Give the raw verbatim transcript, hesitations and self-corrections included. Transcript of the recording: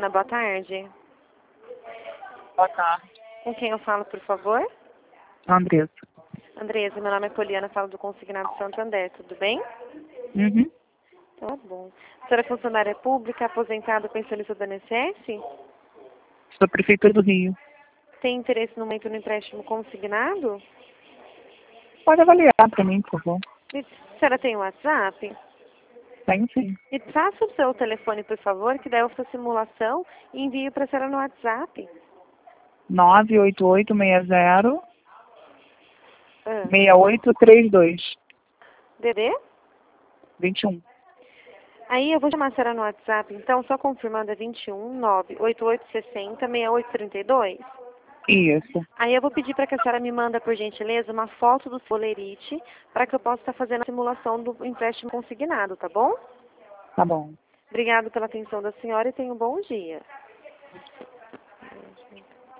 Ana, boa tarde. Boa tarde. Com quem eu falo, por favor? Andressa. Andresa, meu nome é Poliana, falo do Consignado Santander, tudo bem? Uhum. Então, tá bom. A senhora é funcionária pública, aposentada, pensionista do I N S S? Sou prefeitura do Rio. Tem interesse no momento no empréstimo consignado? Pode avaliar para mim, por favor. E a senhora tem WhatsApp? Tenho sim. E faça o seu telefone, por favor, que daí eu faço a simulação e envio para a senhora no WhatsApp. nove oito oito seis zero Ah. seis oito três dois. D D? vinte e um. Aí eu vou chamar a senhora no WhatsApp, então, só confirmando, é vinte e um, nove oito oito seis zero, seis oito três dois. Isso. Aí eu vou pedir para que a senhora me manda, por gentileza, uma foto do seu bolerite para que eu possa estar fazendo a simulação do empréstimo consignado, tá bom? Tá bom. Obrigada pela atenção da senhora e tenha um bom dia.